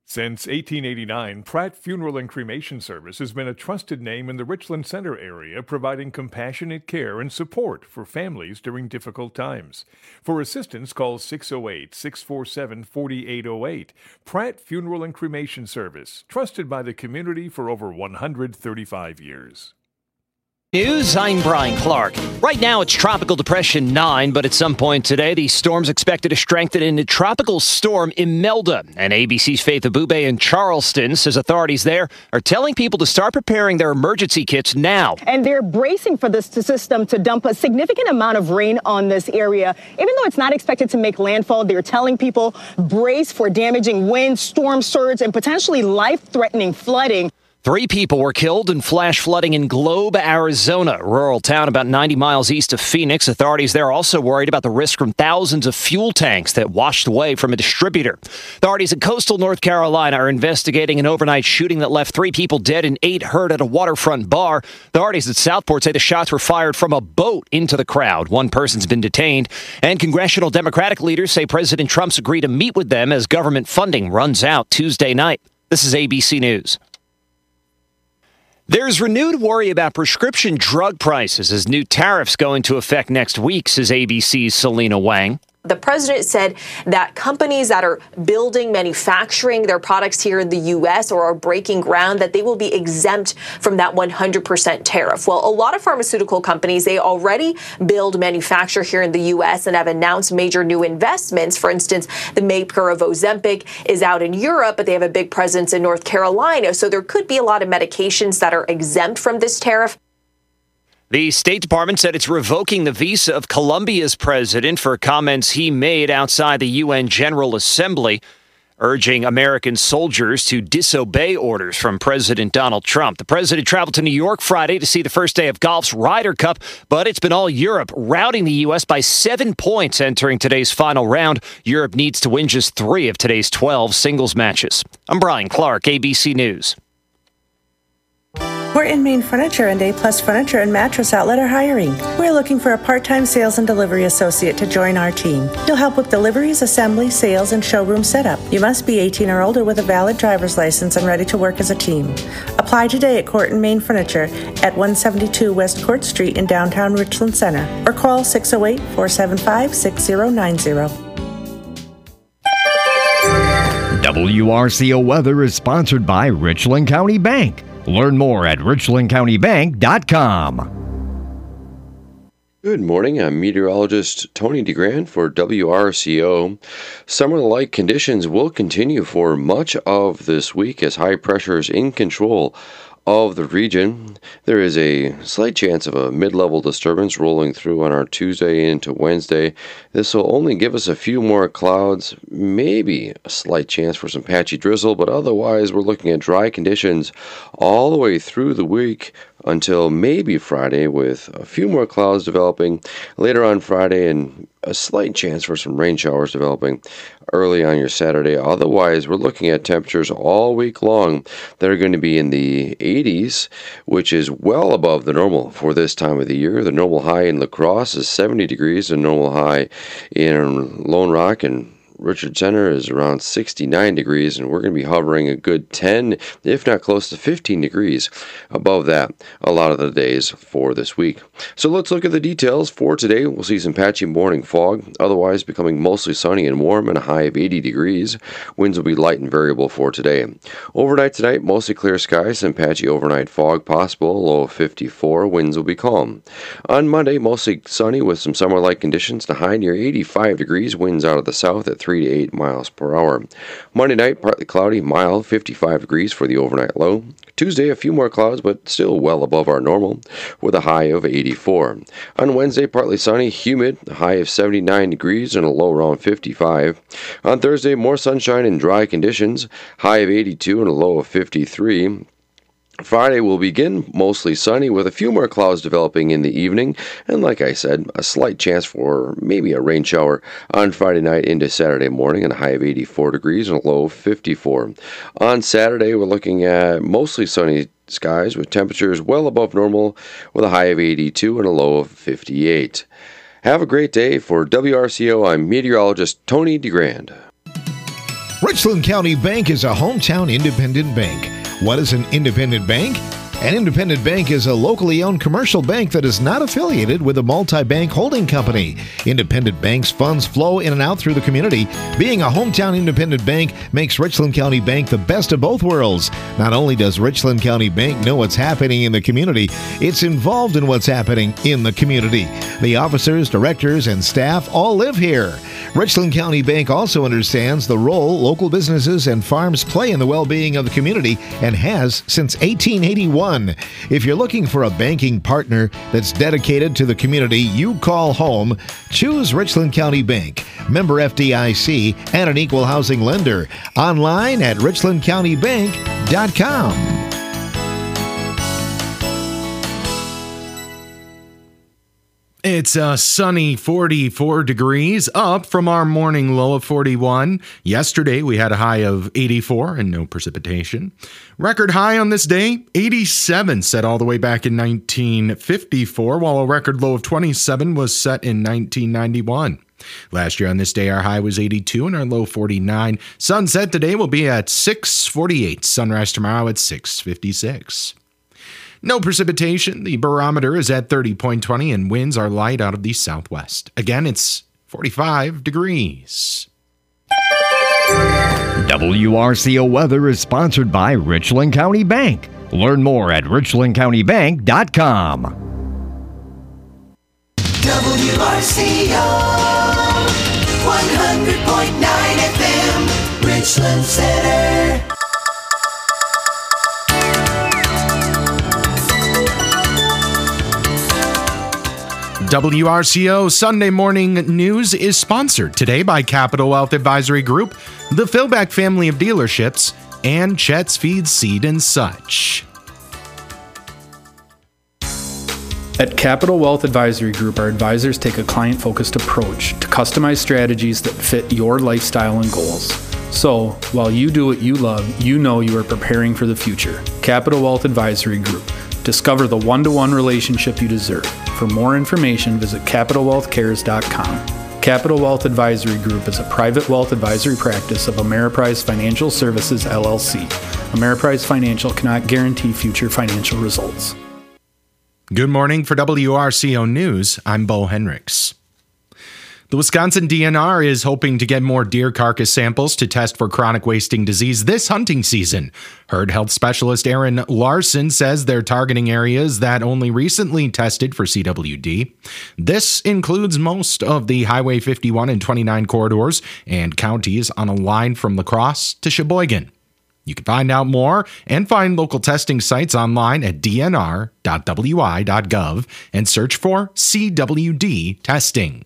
Since 1889, Pratt Funeral and Cremation Service has been a trusted name in the Richland Center area, providing compassionate care and support for families during difficult times. For assistance, call 608-647-4808. Pratt Funeral and Cremation Service, trusted by the community for over 135 years. News, I'm Brian Clark. Right now it's Tropical Depression 9, but at some point today, the storm's expected to strengthen into Tropical Storm Imelda. And ABC's Faith Abube in Charleston says authorities there are telling people to start preparing their emergency kits now. And they're bracing for this system to dump a significant amount of rain on this area. Even though it's not expected to make landfall, they're telling people brace for damaging wind, storm surge, and potentially life-threatening flooding. 3 people were killed in flash flooding in Globe, Arizona, a rural town about 90 miles east of Phoenix. Authorities there are also worried about the risk from thousands of fuel tanks that washed away from a distributor. Authorities in coastal North Carolina are investigating an overnight shooting that left 3 people dead and 8 hurt at a waterfront bar. Authorities at Southport say the shots were fired from a boat into the crowd. 1 person's been detained. And congressional Democratic leaders say President Trump's agreed to meet with them as government funding runs out Tuesday night. This is ABC News. There's renewed worry about prescription drug prices as new tariffs go into effect next week, says ABC's Selena Wang. The president said that companies that are building, manufacturing their products here in the U.S. or are breaking ground, that they will be exempt from that 100% tariff. Well, a lot of pharmaceutical companies, they already build, manufacture here in the U.S. and have announced major new investments. For instance, the maker of Ozempic is out in Europe, but they have a big presence in North Carolina. So there could be a lot of medications that are exempt from this tariff. The State Department said it's revoking the visa of Colombia's president for comments he made outside the UN General Assembly, urging American soldiers to disobey orders from President Donald Trump. The president traveled to New York Friday to see the first day of golf's Ryder Cup, but it's been all Europe, routing the U.S. by 7 points entering today's final round. Europe needs to win just 3 of today's 12 singles matches. I'm Brian Clark, ABC News. Portland, Maine Furniture and A-Plus Furniture and Mattress Outlet are hiring. We're looking for a part-time sales and delivery associate to join our team. You'll help with deliveries, assembly, sales, and showroom setup. You must be 18 or older with a valid driver's license and ready to work as a team. Apply today at Court and Maine Furniture at 172 West Court Street in downtown Richland Center or call 608-475-6090. WRCO Weather is sponsored by Richland County Bank. Learn more at richlandcountybank.com. Good morning. I'm meteorologist Tony DeGrand for WRCO. Summer-like conditions will continue for much of this week as high pressure is in control of the region. There is a slight chance of a mid-level disturbance rolling through on our Tuesday into Wednesday. This will only give us a few more clouds, maybe a slight chance for some patchy drizzle, but otherwise we're looking at dry conditions all the way through the week until maybe Friday, with a few more clouds developing later on Friday and a slight chance for some rain showers developing early on your Saturday. Otherwise, we're looking at temperatures all week long that are going to be in the 80s, which is well above the normal for this time of the year. The normal high in La Crosse is 70 degrees. The normal high in Lone Rock and Richard Center is around 69 degrees, and we're going to be hovering a good 10, if not close to 15 degrees above that a lot of the days for this week. So let's look at the details for today. We'll see some patchy morning fog, otherwise becoming mostly sunny and warm and a high of 80 degrees. Winds will be light and variable for today. Overnight tonight, mostly clear skies, some patchy overnight fog possible, low of 54. Winds will be calm. On Monday, mostly sunny with some summer-like conditions, to high near 85 degrees. Winds out of the south at 3 to 8 miles per hour. Monday night, partly cloudy, mild, 55 degrees for the overnight low. Tuesday, a few more clouds, but still well above our normal, with a high of 84. On Wednesday, partly sunny, humid, a high of 79 degrees and a low around 55. On Thursday, more sunshine and dry conditions, high of 82 and a low of 53. Friday will begin mostly sunny with a few more clouds developing in the evening, and like I said, a slight chance for maybe a rain shower on Friday night into Saturday morning, and a high of 84 degrees and a low of 54. On Saturday, we're looking at mostly sunny skies with temperatures well above normal with a high of 82 and a low of 58. Have a great day. For WRCO, I'm meteorologist Tony DeGrand. Richland County Bank is a hometown independent bank. What is an independent bank? An independent bank is a locally owned commercial bank that is not affiliated with a multi-bank holding company. Independent banks' funds flow in and out through the community. Being a hometown independent bank makes Richland County Bank the best of both worlds. Not only does Richland County Bank know what's happening in the community, it's involved in what's happening in the community. The officers, directors, and staff all live here. Richland County Bank also understands the role local businesses and farms play in the well-being of the community and has since 1881. If you're looking for a banking partner that's dedicated to the community you call home, choose Richland County Bank, member FDIC, and an equal housing lender. Online at richlandcountybank.com. It's a sunny 44 degrees, up from our morning low of 41. Yesterday, we had a high of 84 and no precipitation. Record high on this day, 87, set all the way back in 1954, while a record low of 27 was set in 1991. Last year on this day, our high was 82 and our low 49. Sunset today will be at 6:48. Sunrise tomorrow at 6:56. No precipitation. The barometer is at 30.20 and winds are light out of the southwest. Again, it's 45 degrees. WRCO weather is sponsored by Richland County Bank. Learn more at richlandcountybank.com. WRCO 100.9 FM, Richland Center. WRCO Sunday Morning News is sponsored today by Capital Wealth Advisory Group, the Philback family of dealerships, and Chet's Feed Seed and Such. At Capital Wealth Advisory Group, our advisors take a client-focused approach to customize strategies that fit your lifestyle and goals. So, while you do what you love, you know you are preparing for the future. Capital Wealth Advisory Group. Discover the one-to-one relationship you deserve. For more information, visit CapitalWealthCares.com. Capital Wealth Advisory Group is a private wealth advisory practice of Ameriprise Financial Services, LLC. Ameriprise Financial cannot guarantee future financial results. Good morning. For WRCO News, I'm Bo Henricks. The Wisconsin DNR is hoping to get more deer carcass samples to test for chronic wasting disease this hunting season. Herd health specialist Aaron Larson says they're targeting areas that only recently tested for CWD. This includes most of the Highway 51 and 29 corridors and counties on a line from La Crosse to Sheboygan. You can find out more and find local testing sites online at dnr.wi.gov and search for CWD testing.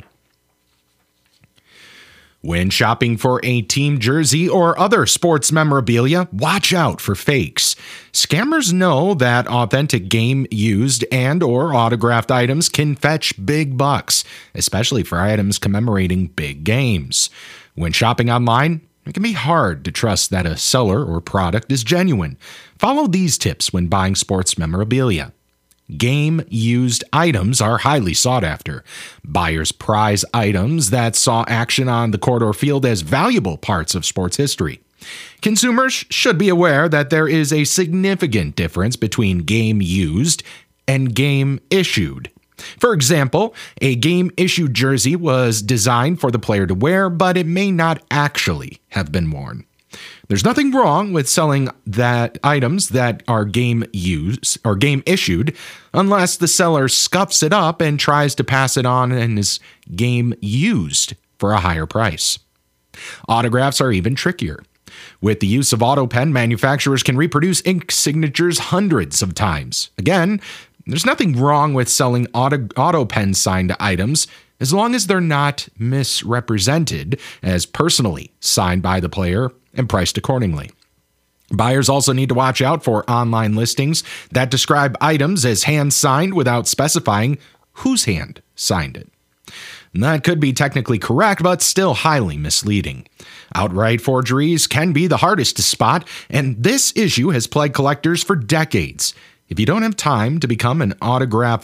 When shopping for a team jersey or other sports memorabilia, watch out for fakes. Scammers know that authentic game-used and or autographed items can fetch big bucks, especially for items commemorating big games. When shopping online, it can be hard to trust that a seller or product is genuine. Follow these tips when buying sports memorabilia. Game-used items are highly sought after. Buyers prize items that saw action on the court or field as valuable parts of sports history. Consumers should be aware that there is a significant difference between game-used and game-issued. For example, a game-issued jersey was designed for the player to wear, but it may not actually have been worn. There's nothing wrong with selling items that are game used or game issued unless the seller scuffs it up and tries to pass it on and is game used for a higher price. Autographs are even trickier. With the use of auto pen, manufacturers can reproduce ink signatures hundreds of times. Again, there's nothing wrong with selling auto pen signed items as long as they're not misrepresented as personally signed by the player and priced accordingly. Buyers also need to watch out for online listings that describe items as hand-signed without specifying whose hand signed it. And that could be technically correct, but still highly misleading. Outright forgeries can be the hardest to spot, and this issue has plagued collectors for decades. If you don't have time to become an autograph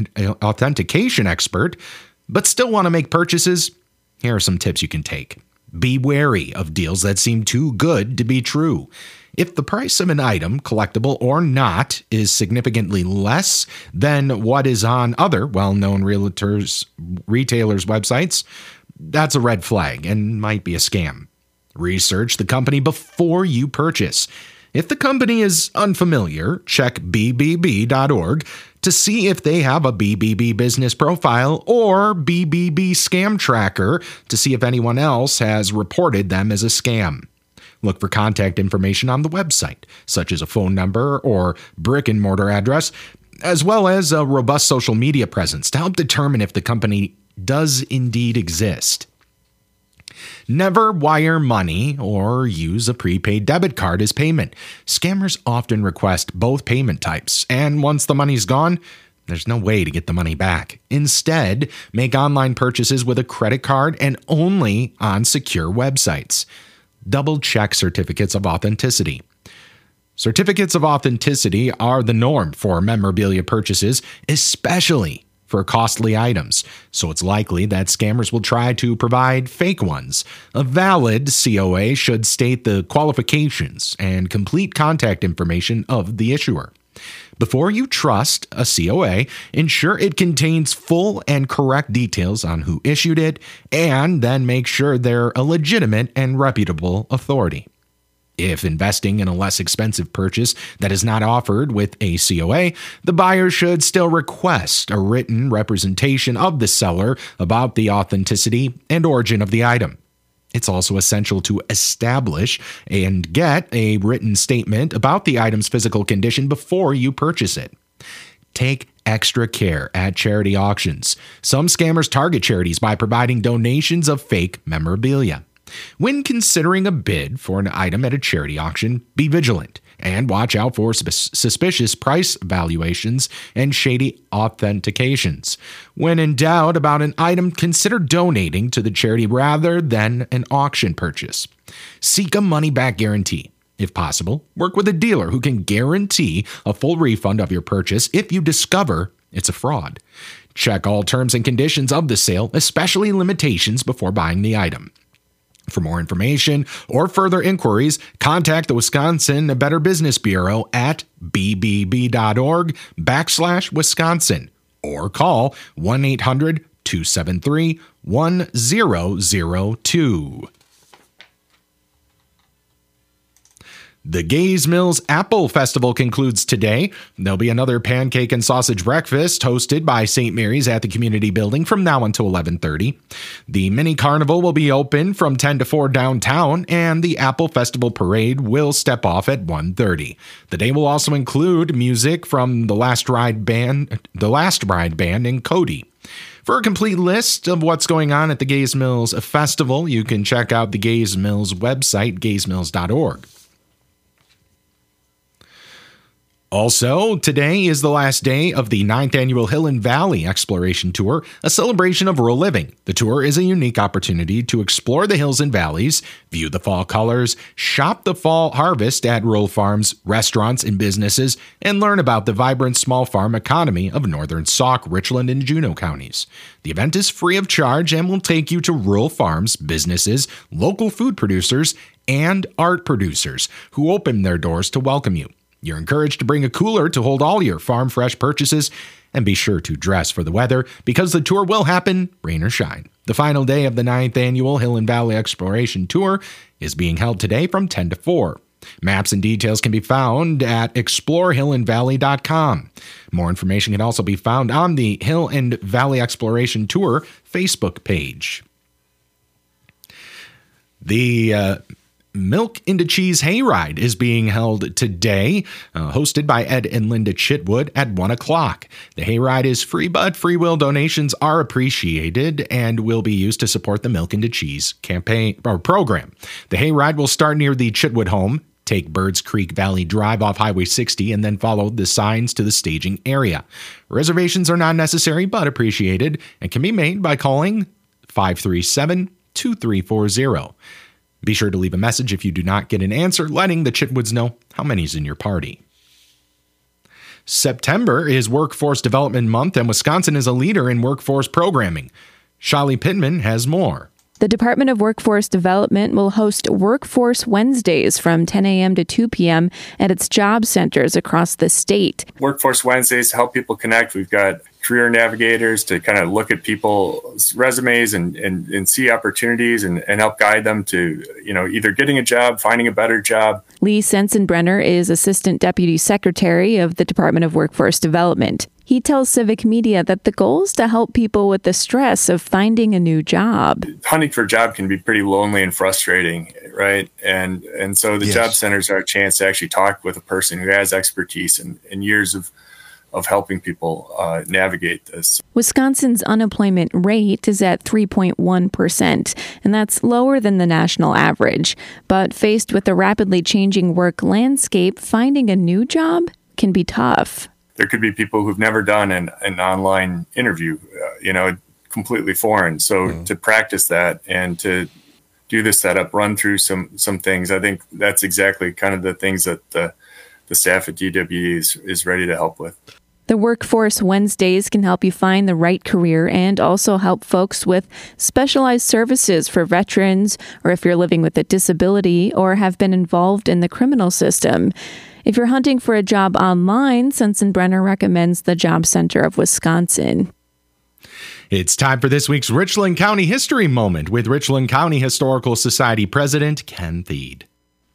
authentication expert, but still want to make purchases, here are some tips you can take. Be wary of deals that seem too good to be true. If the price of an item, collectible or not, is significantly less than what is on other well-known retailers' websites, that's a red flag and might be a scam. Research the company before you purchase. If the company is unfamiliar, check bbb.org to see if they have a BBB business profile or BBB scam tracker to see if anyone else has reported them as a scam. Look for contact information on the website, such as a phone number or brick-and-mortar address, as well as a robust social media presence to help determine if the company does indeed exist. Never wire money or use a prepaid debit card as payment. Scammers often request both payment types, and once the money's gone, there's no way to get the money back. Instead, make online purchases with a credit card and only on secure websites. Double-check certificates of authenticity. Certificates of authenticity are the norm for memorabilia purchases, especially for costly items, so it's likely that scammers will try to provide fake ones. A valid COA should state the qualifications and complete contact information of the issuer. Before you trust a COA, ensure it contains full and correct details on who issued it, and then make sure they're a legitimate and reputable authority. If investing in a less expensive purchase that is not offered with a COA, the buyer should still request a written representation of the seller about the authenticity and origin of the item. It's also essential to establish and get a written statement about the item's physical condition before you purchase it. Take extra care at charity auctions. Some scammers target charities by providing donations of fake memorabilia. When considering a bid for an item at a charity auction, be vigilant and watch out for suspicious price valuations and shady authentications. When in doubt about an item, consider donating to the charity rather than an auction purchase. Seek a money-back guarantee. If possible, work with a dealer who can guarantee a full refund of your purchase if you discover it's a fraud. Check all terms and conditions of the sale, especially limitations, before buying the item. For more information or further inquiries, contact the Wisconsin Better Business Bureau at bbb.org/Wisconsin or call 1-800-273-1002. The Gaze Mills Apple Festival concludes today. There'll be another pancake and sausage breakfast hosted by St. Mary's at the community building from now until 11:30. The mini carnival will be open from 10 to 4 downtown, and the Apple Festival parade will step off at 1:30. The day will also include music from the Last Ride Band in Cody. For a complete list of what's going on at the Gaze Mills Festival, you can check out the Gaze Mills website, gazemills.org. Also, today is the last day of the 9th Annual Hill and Valley Exploration Tour, a celebration of rural living. The tour is a unique opportunity to explore the hills and valleys, view the fall colors, shop the fall harvest at rural farms, restaurants, and businesses, and learn about the vibrant small farm economy of northern Sauk, Richland, and Juneau counties. The event is free of charge and will take you to rural farms, businesses, local food producers, and art producers who open their doors to welcome you. You're encouraged to bring a cooler to hold all your farm fresh purchases, and be sure to dress for the weather because the tour will happen rain or shine. The final day of the 9th Annual Hill and Valley Exploration Tour is being held today from 10 to 4. Maps and details can be found at explorehillandvalley.com. More information can also be found on the Hill and Valley Exploration Tour Facebook page. The Milk into Cheese Hayride is being held today, hosted by Ed and Linda Chitwood at 1 o'clock. The hayride is free, but free will donations are appreciated and will be used to support the Milk into Cheese campaign or program. The hayride will start near the Chitwood home, take Birds Creek Valley Drive off Highway 60, and then follow the signs to the staging area. Reservations are not necessary, but appreciated, and can be made by calling 537-2340. Be sure to leave a message if you do not get an answer, letting the Chitwoods know how many's in your party. September is Workforce Development Month, and Wisconsin is a leader in workforce programming. Shali Pittman has more. The Department of Workforce Development will host Workforce Wednesdays from 10 a.m. to 2 p.m. at its job centers across the state. Workforce Wednesdays help people connect. We've got career navigators to kind of look at people's resumes and see opportunities and help guide them to, either getting a job, finding a better job. Lee Sensenbrenner is Assistant Deputy Secretary of the Department of Workforce Development. He tells Civic Media that the goal is to help people with the stress of finding a new job. Hunting for a job can be pretty lonely and frustrating, right? And so the job centers are a chance to actually talk with a person who has expertise and years of helping people navigate this. Wisconsin's unemployment rate is at 3.1%, and that's lower than the national average. But faced with a rapidly changing work landscape, finding a new job can be tough. There could be people who've never done an online interview, completely foreign. So to practice that and to do the setup, run through some things, I think that's exactly kind of the things that the staff at DWE is ready to help with. The Workforce Wednesdays can help you find the right career and also help folks with specialized services for veterans or if you're living with a disability or have been involved in the criminal system. If you're hunting for a job online, Sensenbrenner recommends the Job Center of Wisconsin. It's time for this week's Richland County History Moment with Richland County Historical Society President Ken Thiede.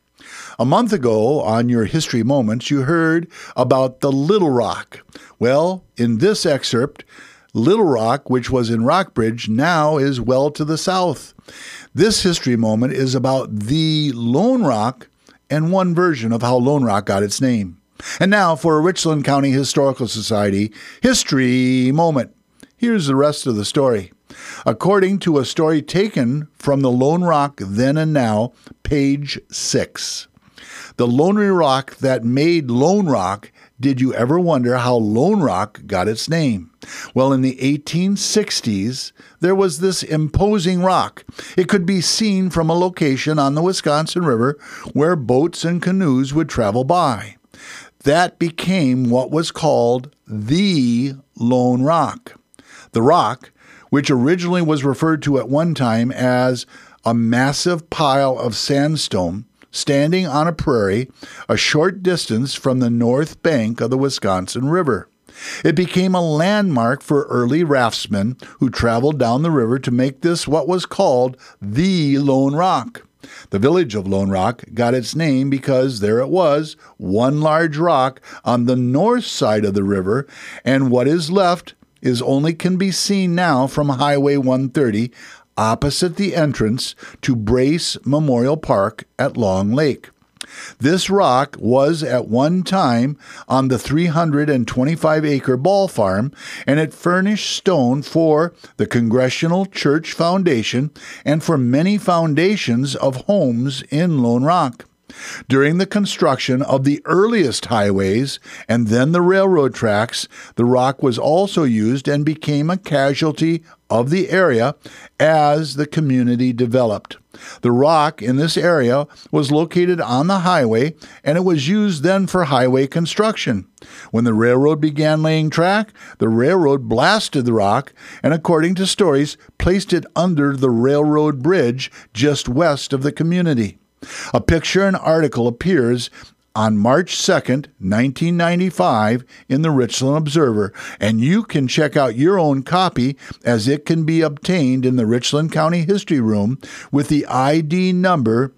A month ago on your History Moments, you heard about the Little Rock. Well, in this excerpt, Little Rock, which was in Rockbridge, now is well to the south. This History Moment is about the Lone Rock and one version of how Lone Rock got its name. And now for a Richland County Historical Society History Moment. Here's the rest of the story. According to a story taken from the Lone Rock Then and Now, page 6. The lonely rock that made Lone Rock. Did you ever wonder how Lone Rock got its name? Well, in the 1860s, there was this imposing rock. It could be seen from a location on the Wisconsin River where boats and canoes would travel by. That became what was called the Lone Rock. The rock, which originally was referred to at one time as a massive pile of sandstone, standing on a prairie a short distance from the north bank of the Wisconsin River. It became a landmark for early raftsmen who traveled down the river to make this what was called the Lone Rock. The village of Lone Rock got its name because there it was, one large rock on the north side of the river, and what is left is only can be seen now from Highway 130 opposite the entrance to Brace Memorial Park at Long Lake. This rock was at one time on the 325-acre ball farm, and it furnished stone for the Congregational Church Foundation and for many foundations of homes in Lone Rock. During the construction of the earliest highways and then the railroad tracks, the rock was also used and became a casualty of the area as the community developed. The rock in this area was located on the highway, and it was used then for highway construction. When the railroad began laying track, the railroad blasted the rock and, according to stories, placed it under the railroad bridge just west of the community. A picture and article appears on March 2nd, 1995 in the Richland Observer, and you can check out your own copy as it can be obtained in the Richland County History Room with the ID number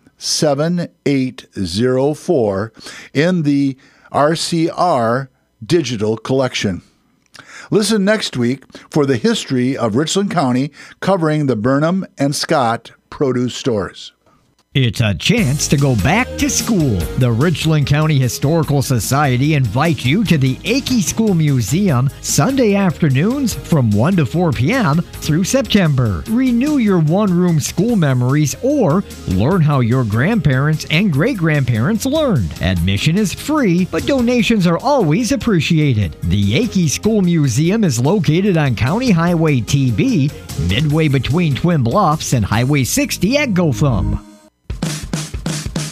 7804 in the RCR Digital Collection. Listen next week for the history of Richland County covering the Burnham and Scott produce stores. It's a chance to go back to school. The Richland County Historical Society invites you to the Akey School Museum Sunday afternoons from 1 to 4 p.m. through September. Renew your one-room school memories or learn how your grandparents and great-grandparents learned. Admission is free, but donations are always appreciated. The Akey School Museum is located on County Highway TB, midway between Twin Bluffs and Highway 60 at Gotham.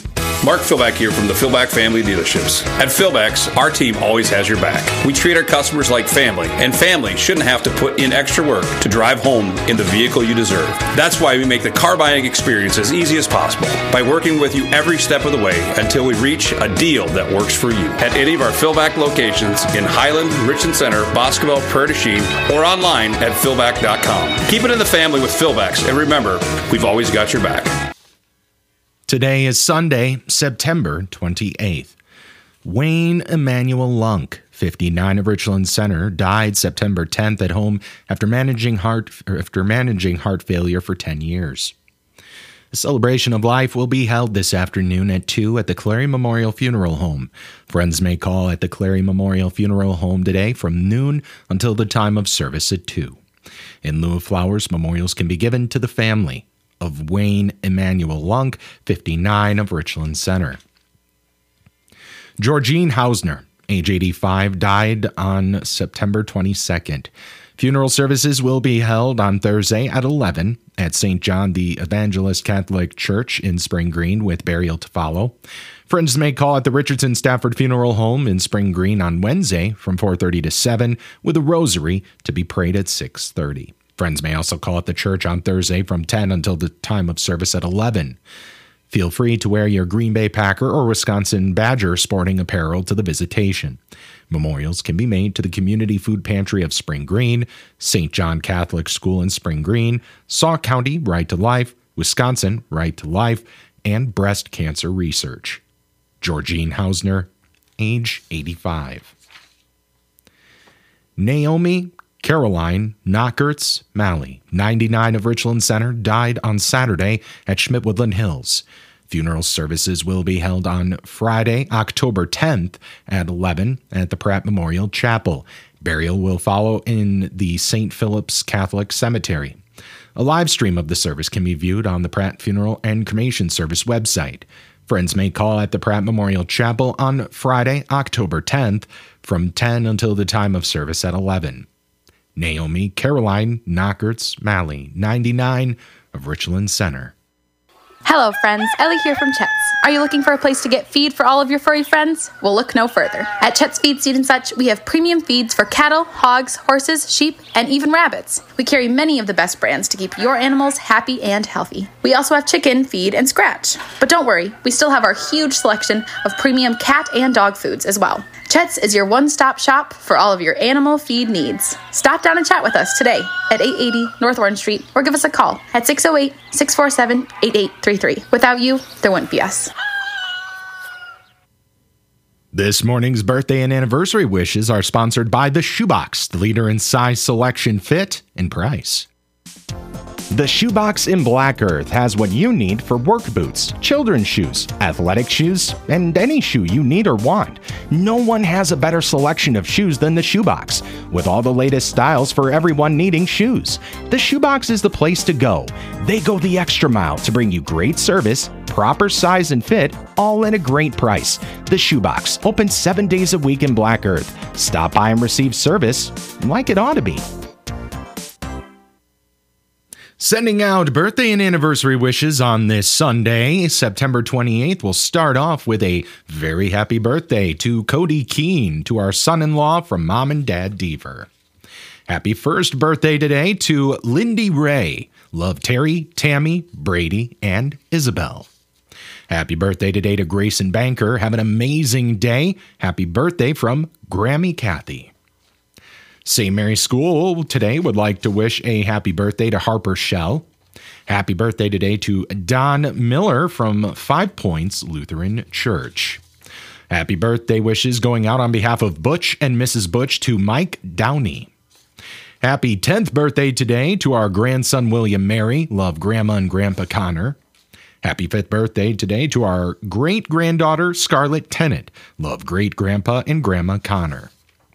Mark Philback here from the Philback Family Dealerships. At Philback's, our team always has your back. We treat our customers like family, and family shouldn't have to put in extra work to drive home in the vehicle you deserve. That's why we make the car buying experience as easy as possible by working with you every step of the way until we reach a deal that works for you. At any of our Philback locations in Highland, Richland Center, Boscoville, Prairie du Chien, or online at philback.com. Keep it in the family with Philbacks, and remember, we've always got your back. Today is Sunday, September 28th. Wayne Emanuel Lunk, 59 of Richland Center, died September 10th at home after managing heart failure for 10 years. A celebration of life will be held this afternoon at 2 at the Clary Memorial Funeral Home. Friends may call at the Clary Memorial Funeral Home today from noon until the time of service at 2. In lieu of flowers, memorials can be given to the family of Wayne Emanuel Lunk, 59 of Richland Center. Georgine Hausner, age 85, died on September 22nd. Funeral services will be held on Thursday at 11 at St. John the Evangelist Catholic Church in Spring Green, with burial to follow. Friends may call at the Richardson Stafford Funeral Home in Spring Green on Wednesday from 4:30 to 7, with a rosary to be prayed at 6:30. Friends may also call at the church on Thursday from 10 until the time of service at 11. Feel free to wear your Green Bay Packer or Wisconsin Badger sporting apparel to the visitation. Memorials can be made to the Community Food Pantry of Spring Green, St. John Catholic School in Spring Green, Sauk County Right to Life, Wisconsin Right to Life, and Breast Cancer Research. Georgine Hausner, age 85. Naomi Caroline Knockertz Malley, 99 of Richland Center, died on Saturday at Schmidt-Woodland Hills. Funeral services will be held on Friday, October 10th at 11 at the Pratt Memorial Chapel. Burial will follow in the St. Philip's Catholic Cemetery. A live stream of the service can be viewed on the Pratt Funeral and Cremation Service website. Friends may call at the Pratt Memorial Chapel on Friday, October 10th from 10 until the time of service at 11. Naomi Caroline Knockertz Malley, 99 of Richland Center. Hello friends, Ellie here from Chet's. Are you looking for a place to get feed for all of your furry friends? Well, look no further. At Chet's Feed, Seed & Such, we have premium feeds for cattle, hogs, horses, sheep, and even rabbits. We carry many of the best brands to keep your animals happy and healthy. We also have chicken, feed, and scratch. But don't worry, we still have our huge selection of premium cat and dog foods as well. Chet's is your one-stop shop for all of your animal feed needs. Stop down and chat with us today at 880 North Orange Street or give us a call at 608-647-8833. Without you, there wouldn't be us. This morning's birthday and anniversary wishes are sponsored by The Shoebox, the leader in size selection, fit, and price. The Shoebox in Black Earth has what you need for work boots, children's shoes, athletic shoes, and any shoe you need or want. No one has a better selection of shoes than the Shoebox, with all the latest styles for everyone needing shoes. The Shoebox is the place to go. They go the extra mile to bring you great service, proper size and fit, all at a great price. The Shoebox, open 7 days a week in Black Earth. Stop by and receive service like it ought to be. Sending out birthday and anniversary wishes on this Sunday, September 28th. We'll start off with a very happy birthday to Cody Keene, to our son-in-law from Mom and Dad Deaver. Happy first birthday today to Lindy Ray. Love Terry, Tammy, Brady, and Isabel. Happy birthday today to Grayson Banker. Have an amazing day. Happy birthday from Grammy Kathy. St. Mary's School today would like to wish a happy birthday to Harper Shell. Happy birthday today to Don Miller from 5 Points Lutheran Church. Happy birthday wishes going out on behalf of Butch and Mrs. Butch to Mike Downey. Happy 10th birthday today to our grandson William Mary. Love Grandma and Grandpa Connor. Happy 5th birthday today to our great-granddaughter Scarlett Tennant. Love Great-Grandpa and Grandma Connor.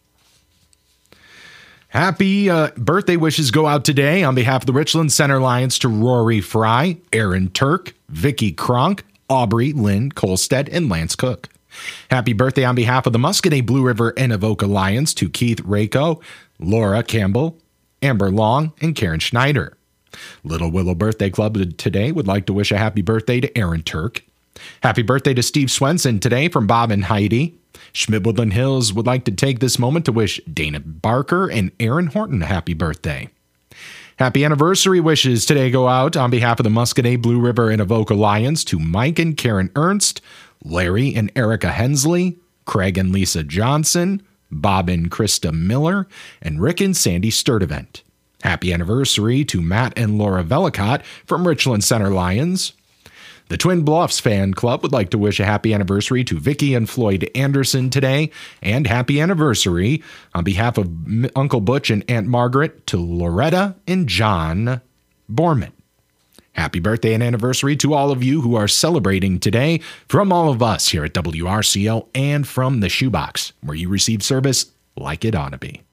Happy birthday wishes go out today on behalf of the Richland Center Lions to Rory Fry, Aaron Turk, Vicky Kronk, Aubrey Lynn Kolstead, and Lance Cook. Happy birthday on behalf of the Muscatine Blue River and Avoca Lions to Keith Rako, Laura Campbell, Amber Long, and Karen Schneider. Little Willow Birthday Club today would like to wish a happy birthday to Aaron Turk. Happy birthday to Steve Swenson today from Bob and Heidi. Schmidt-Woodland Hills would like to take this moment to wish Dana Barker and Aaron Horton a happy birthday. Happy anniversary wishes today go out on behalf of the Muscadet, Blue River, and Avoca Lions to Mike and Karen Ernst, Larry and Erica Hensley, Craig and Lisa Johnson, Bob and Krista Miller, and Rick and Sandy Sturdivant. Happy anniversary to Matt and Laura Vellicott from Richland Center Lions. The Twin Bluffs Fan Club would like to wish a happy anniversary to Vicky and Floyd Anderson today, and happy anniversary on behalf of Uncle Butch and Aunt Margaret to Loretta and John Borman. Happy birthday and anniversary to all of you who are celebrating today from all of us here at WRCO and from the Shoebox, where you receive service like it ought to be.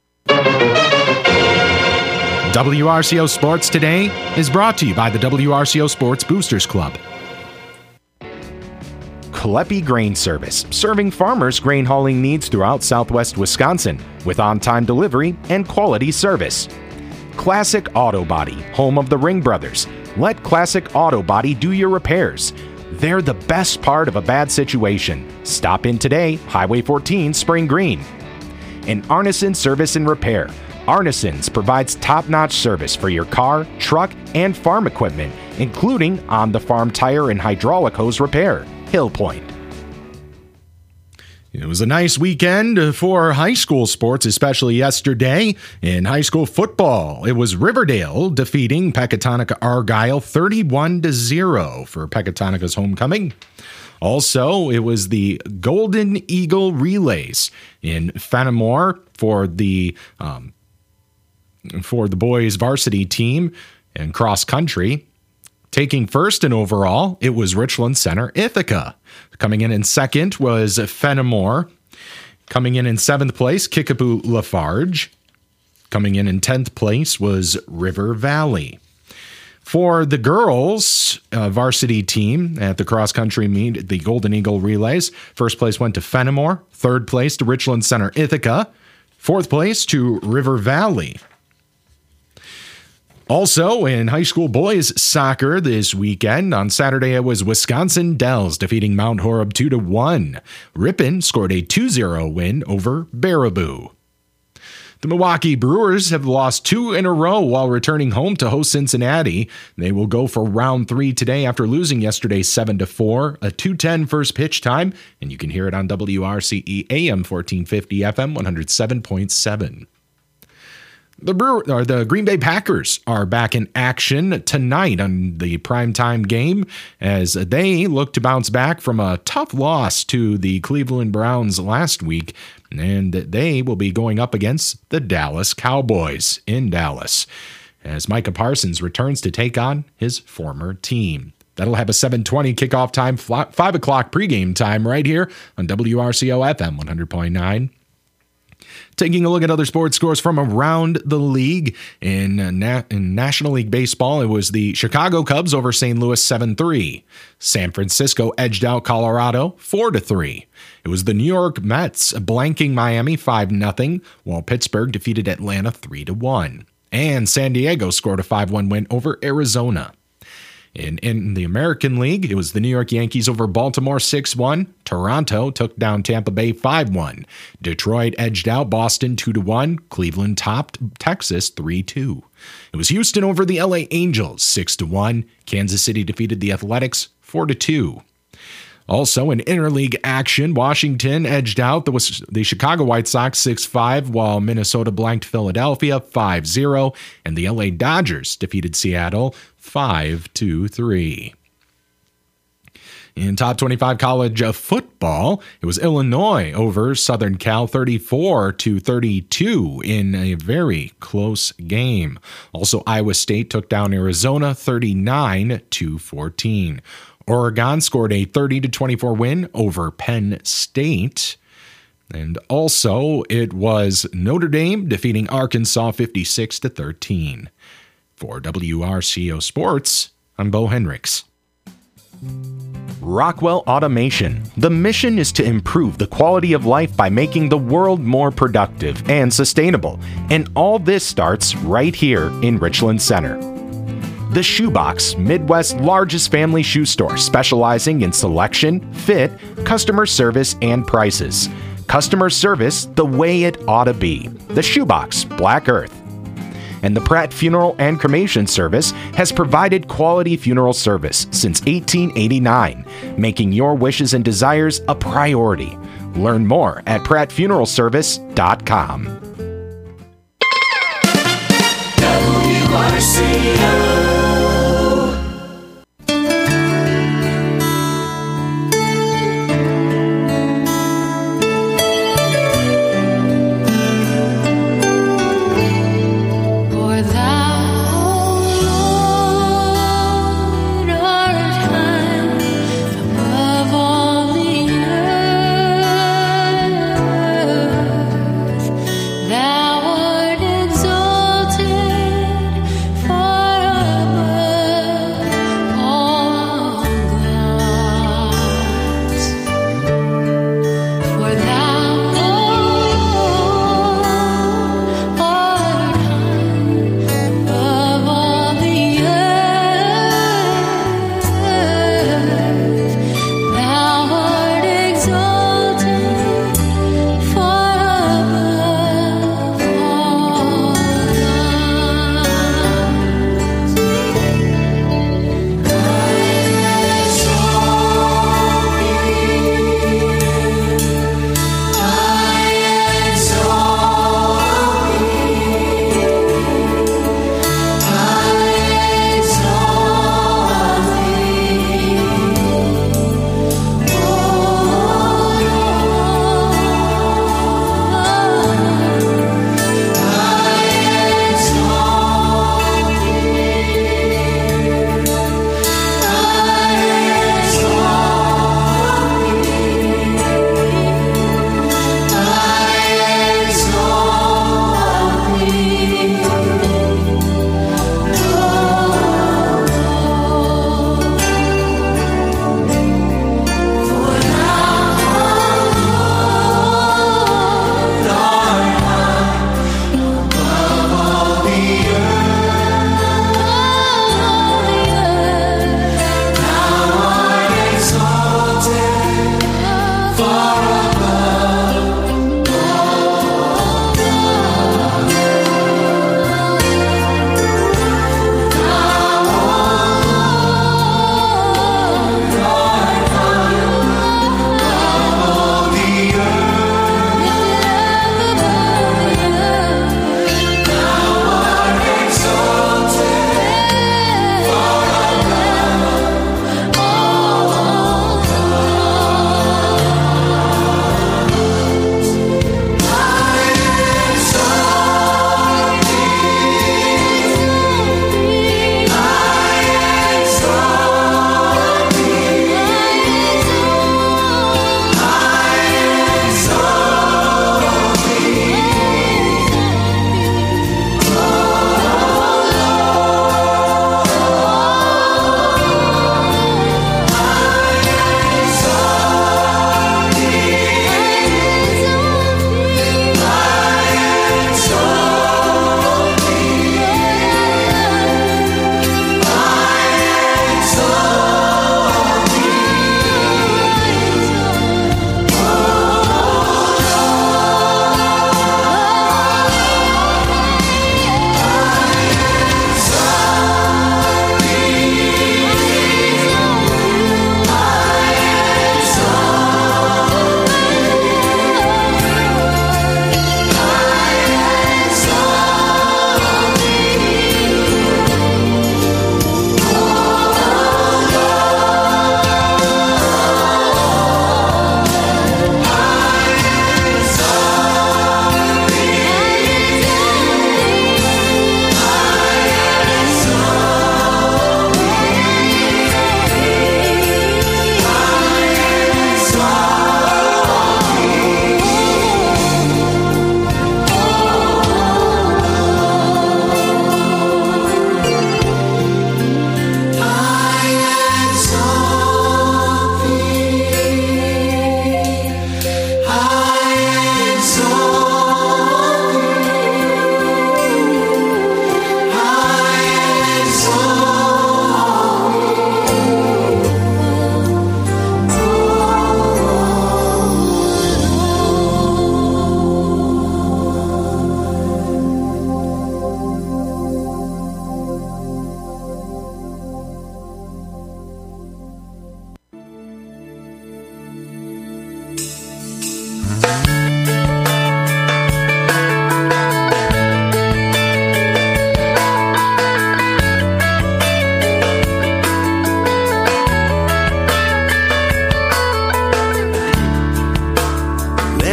WRCO Sports Today is brought to you by the WRCO Sports Boosters Club. Kolepi Grain Service, serving farmers' grain hauling needs throughout southwest Wisconsin with on-time delivery and quality service. Classic Auto Body, home of the Ring Brothers. Let Classic Auto Body do your repairs. They're the best part of a bad situation. Stop in today, Highway 14, Spring Green. And Arneson Service and Repair. Arneson's provides top-notch service for your car, truck, and farm equipment, including on-the-farm tire and hydraulic hose repair. Hill Point. It was a nice weekend for high school sports, especially yesterday. In high school football, it was Riverdale defeating Pecatonica Argyle 31-0 for Pecatonica's homecoming. Also, it was the Golden Eagle Relays in Fenimore for the boys varsity team and cross country. Taking first in overall, it was Richland Center Ithaca. Coming in second was Fenimore. Coming in seventh place, Kickapoo Lafarge. Coming in 10th place was River Valley. For the girls varsity team at the cross country meet, the Golden Eagle Relays, first place went to Fenimore, third place to Richland Center Ithaca, fourth place to River Valley. Also, in high school boys soccer this weekend, on Saturday it was Wisconsin Dells defeating Mount Horeb 2-1. Ripon scored a 2-0 win over Baraboo. The Milwaukee Brewers have lost 2 in a row while returning home to host Cincinnati. They will go for round 3 today after losing yesterday 7-4, a 2:10 first pitch time, and you can hear it on WRCE AM 1450 FM 107.7. The Green Bay Packers are back in action tonight on the primetime game as they look to bounce back from a tough loss to the Cleveland Browns last week, and they will be going up against the Dallas Cowboys in Dallas as Micah Parsons returns to take on his former team. That'll have a 7:20 kickoff time, 5 o'clock pregame time right here on WRCO FM 100.9. Taking a look at other sports scores from around the league. In National League Baseball, it was the Chicago Cubs over St. Louis 7-3. San Francisco edged out Colorado 4-3. It was the New York Mets blanking Miami 5-0, while Pittsburgh defeated Atlanta 3-1. And San Diego scored a 5-1 win over Arizona. In the American League, it was the New York Yankees over Baltimore 6-1. Toronto took down Tampa Bay 5-1. Detroit edged out Boston 2-1. Cleveland topped Texas 3-2. It was Houston over the LA Angels 6-1. Kansas City defeated the Athletics 4-2. Also, in interleague action, Washington edged out the Chicago White Sox 6-5, while Minnesota blanked Philadelphia 5-0, and the LA Dodgers defeated Seattle 5-3. In top 25 college football, it was Illinois over Southern Cal 34-32 in a very close game. Also, Iowa State took down Arizona 39-14. Oregon scored a 30-24 win over Penn State. And also, it was Notre Dame defeating Arkansas 56-13. For WRCO Sports, I'm Bo Hendricks. Rockwell Automation. The mission is to improve the quality of life by making the world more productive and sustainable. And all this starts right here in Richland Center. The Shoebox, Midwest's largest family shoe store, specializing in selection, fit, customer service, and prices. Customer service the way it ought to be. The Shoebox, Black Earth. And the Pratt Funeral and Cremation Service has provided quality funeral service since 1889, making your wishes and desires a priority. Learn more at prattfuneralservice.com. WRCO. Thou art exalted far above.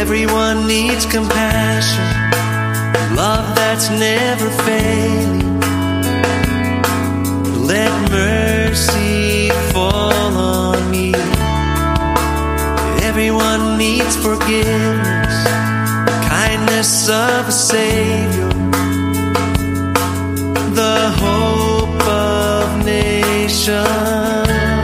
Everyone needs compassion, love that's never failing. Let mercy fall on me. Everyone needs forgiveness, kindness of a Savior, the hope of nations.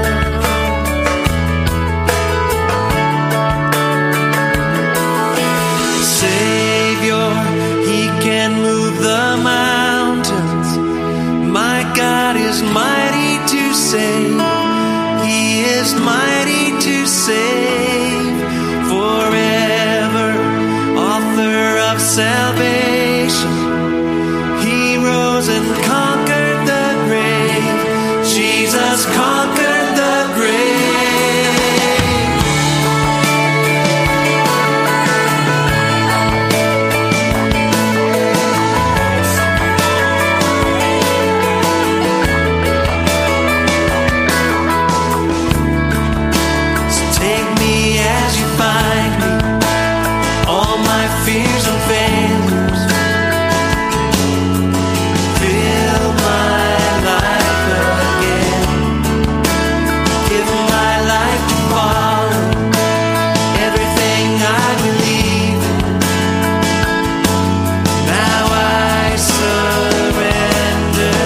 Mighty to save, He is mighty to save forever, author of salvation. He rose and conquered the grave. Jesus conquered the grave. Fears and failures, fill my life again. Give my life to follow everything I believe in. Now I surrender.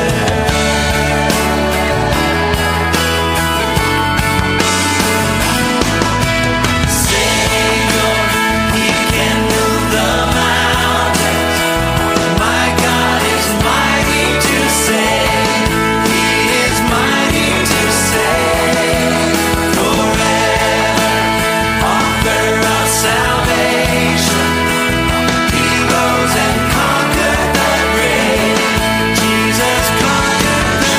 Savior, He can move the mountains. My God is mighty to save. He is mighty to save forever, author of salvation. He rose and conquered the grave. Jesus conquered the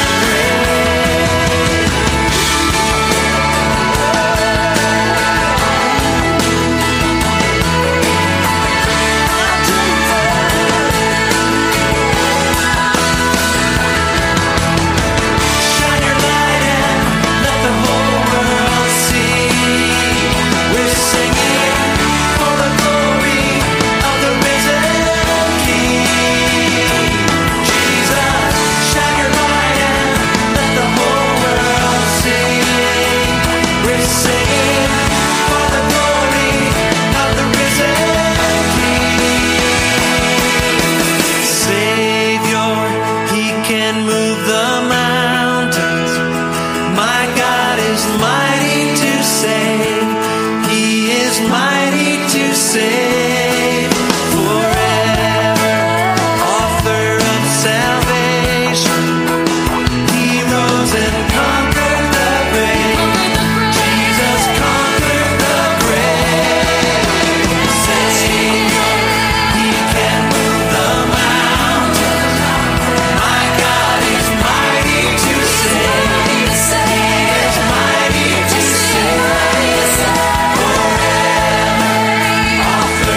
Shine your light and let the whole world see. We're singing for the glory of the risen King. Jesus, shine your light and let the whole world see. We're singing for the glory of the risen King. Savior, He can move the mountains. My God is mighty to save. He is mighty to save forever, author of salvation. He rose and conquered the grave. Jesus conquered the grave. Savior, He can move the mountains. My God is mighty to save. He is mighty to save forever, author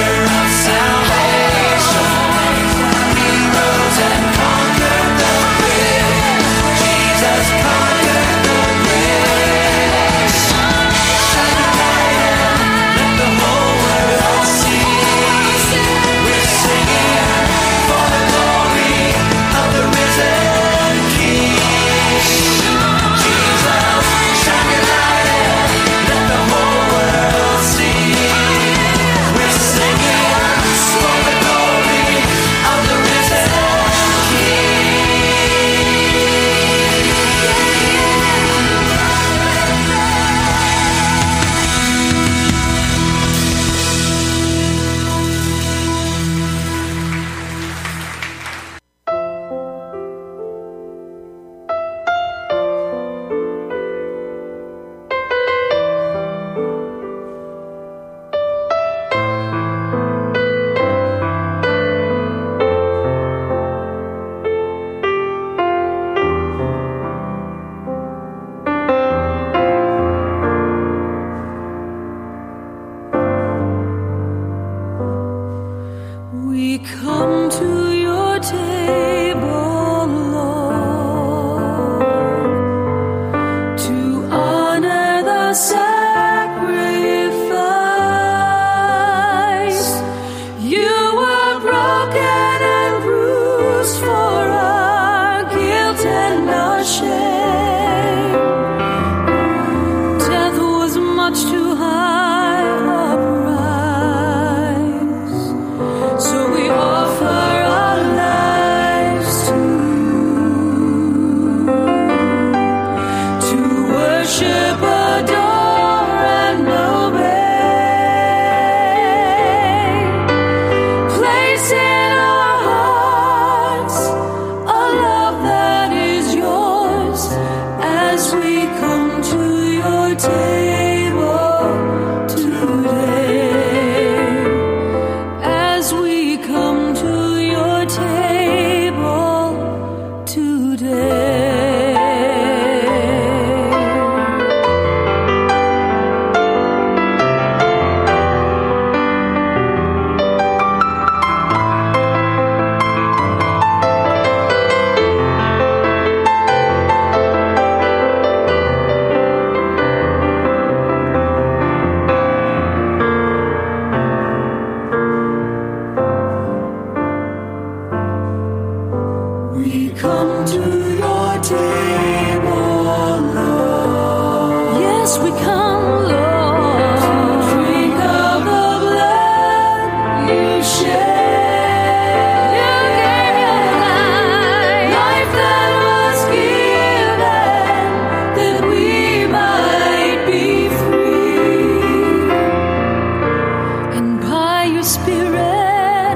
your spirit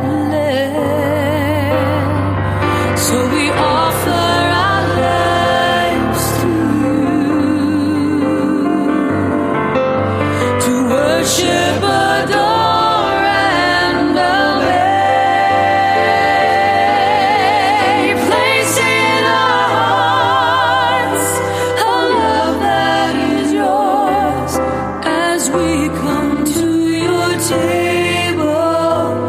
led. So we offer our lives to you, to worship, adore, and obey. Place in our hearts a love that is yours as we come to your table.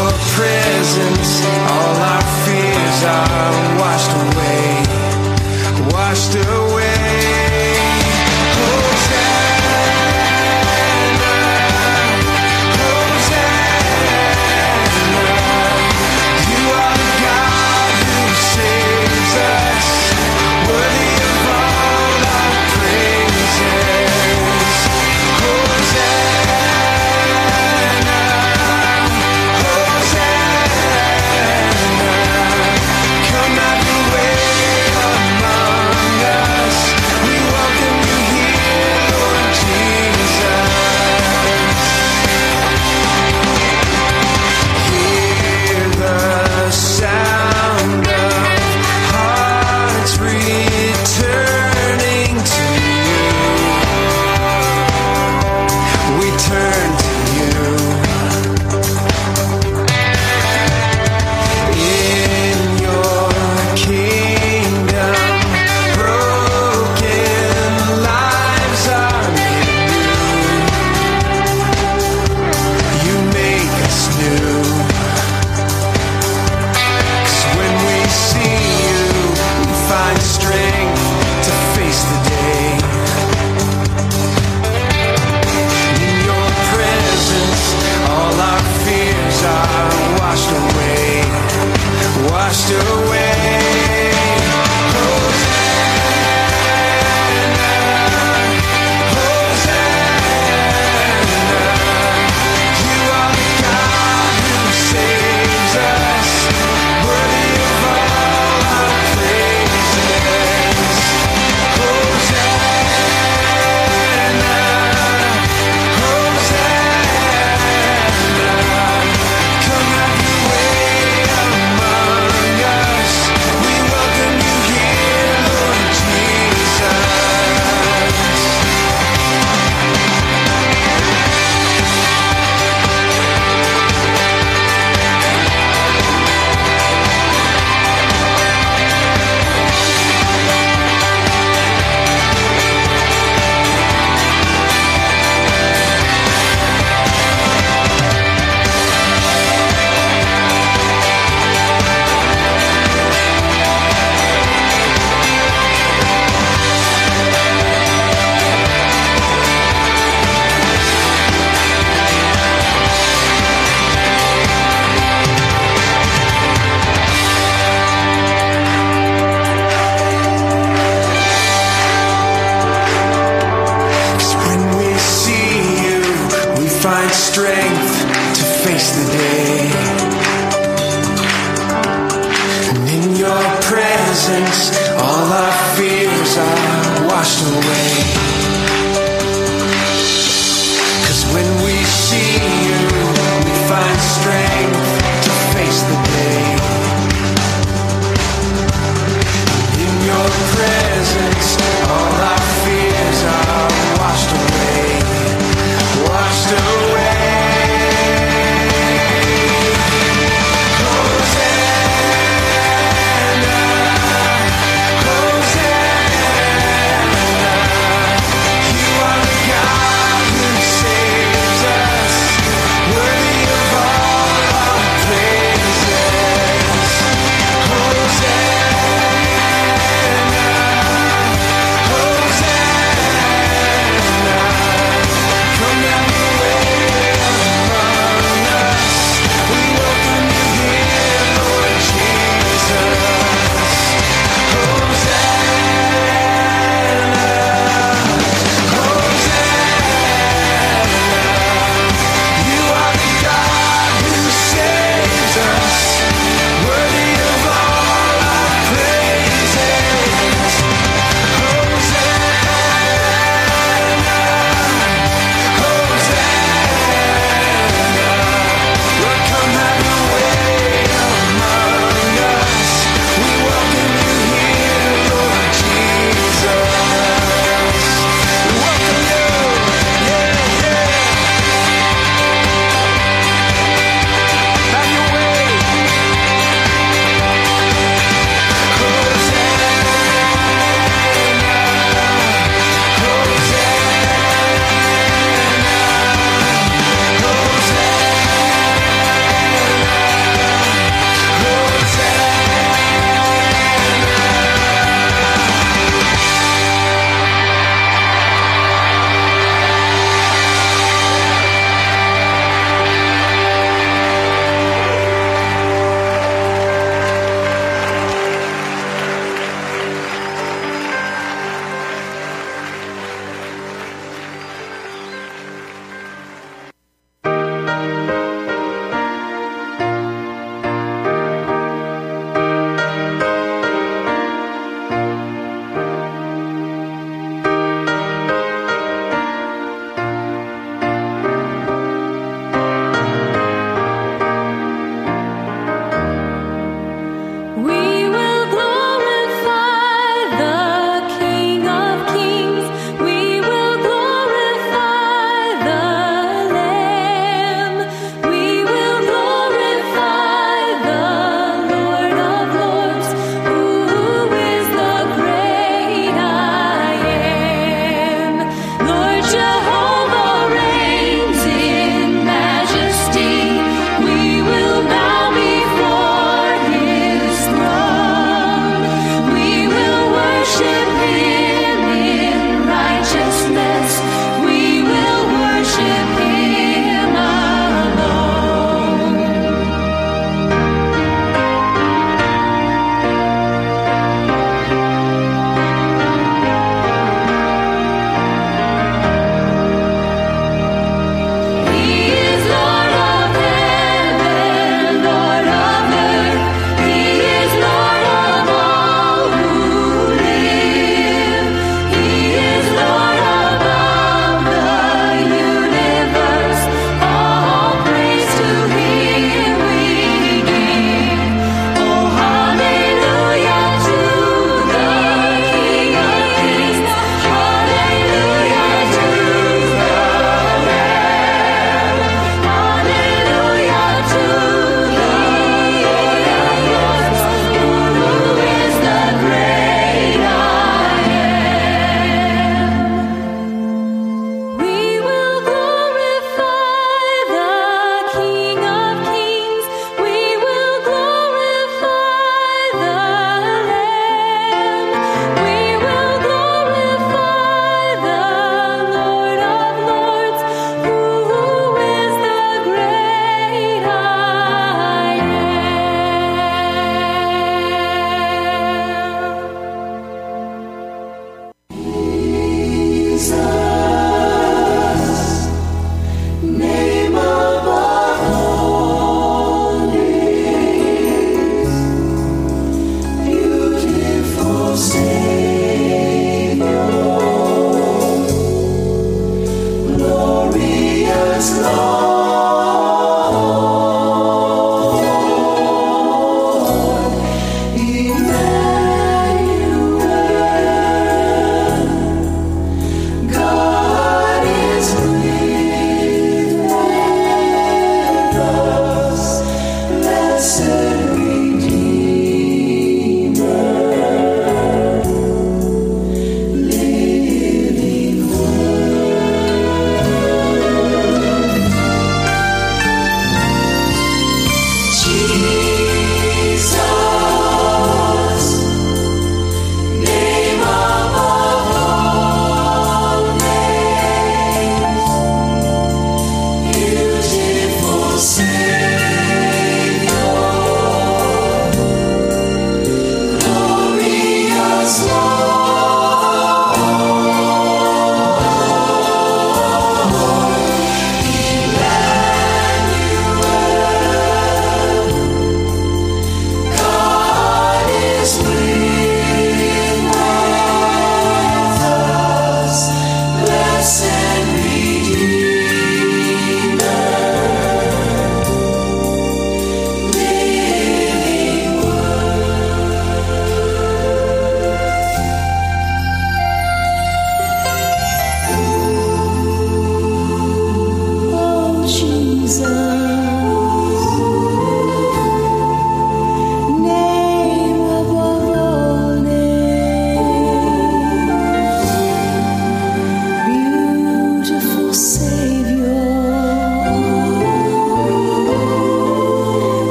your presence, all our fears are washed away, washed away.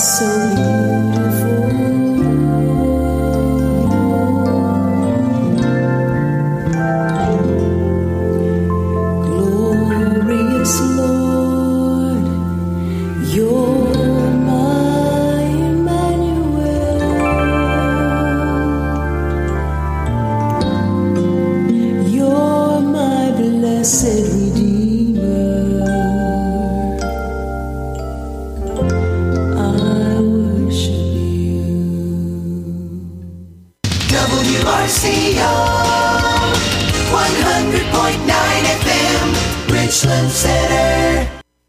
so beautiful. Glorious Lord, you're my Emmanuel. You're my blessed Redeemer. WRCO 100.9 FM, Richland Center.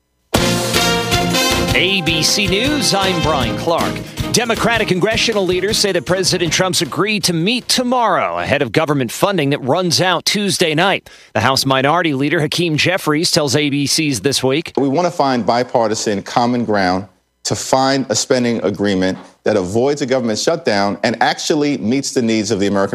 ABC News, I'm Brian Clark. Democratic congressional leaders say that President Trump's agreed to meet tomorrow ahead of government funding that runs out Tuesday night. The House Minority Leader Hakeem Jeffries tells ABC's This Week. We want to find bipartisan common ground to find a spending agreement that avoids a government shutdown and actually meets the needs of the American